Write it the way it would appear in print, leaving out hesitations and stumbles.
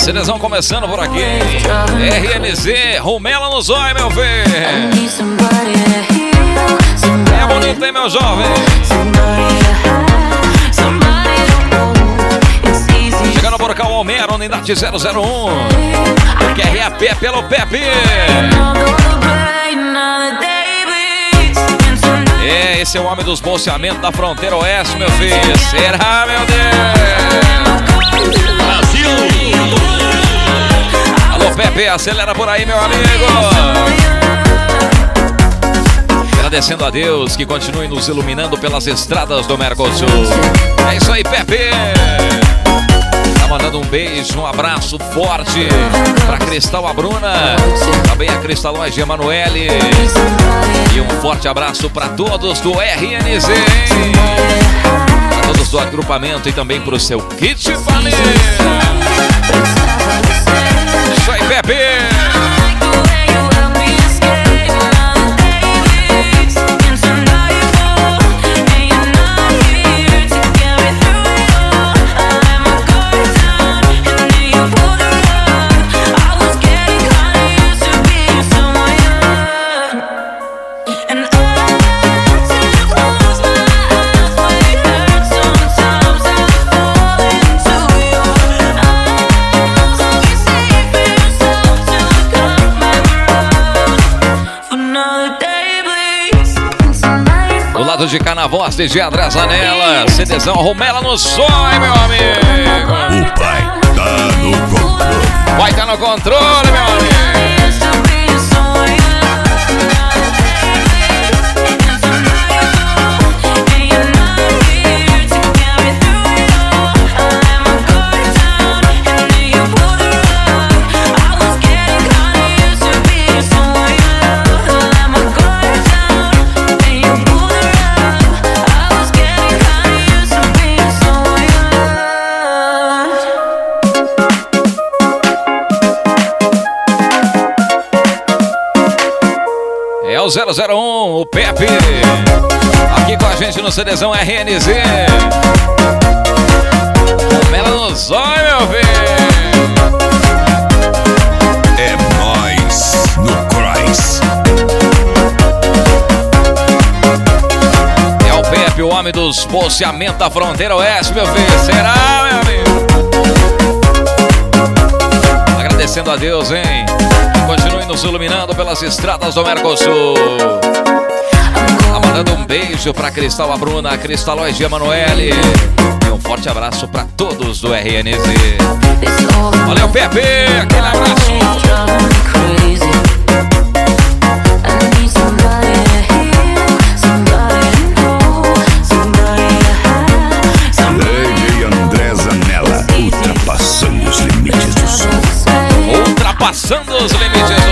Cerezão começando por aqui. RNZ, Rumela no zóio, meu filho. É bonito, hein, meu jovem? Chegando por cá o Homero, unidade 001. QRAP pelo Pepe. Esse é o homem dos bolseamentos da fronteira oeste, meu filho. Será, meu Deus? Brasil! Alô, Pepe, acelera por aí, meu amigo. Agradecendo a Deus que continue nos iluminando pelas estradas do Mercosul. É isso aí, Pepe. Tá mandando um beijo, um abraço forte pra Cristal, a Bruna, também a Cristalóide Emanuele. E um forte abraço pra todos do RNZ, hein? Pra todos do agrupamento e também pro seu kit família. Isso aí, Pepe. De Canavoz, DJ André Zanella, CDzão Rumela no sonho, meu amigo. O pai tá no controle. Vai tá no controle, meu amigo. É o 001, o Pepe, aqui com a gente no CDzão RNZ. Rumela no zóio, meu filho. É nóis no Cross. É o Pepe, o homem dos bolseamentos da fronteira oeste, meu filho. Será, meu amigo? Agradecendo a Deus, hein? Continue nos iluminando pelas estradas do Mercosul. Tá mandando um beijo pra Cristal, a Bruna, a Cristalóide Emanuele. E um forte abraço pra todos do RNZ. Valeu, Pepe! Aquele abraço! Lady André Zanella, ultrapassando os limites do som. Ultrapassando os limites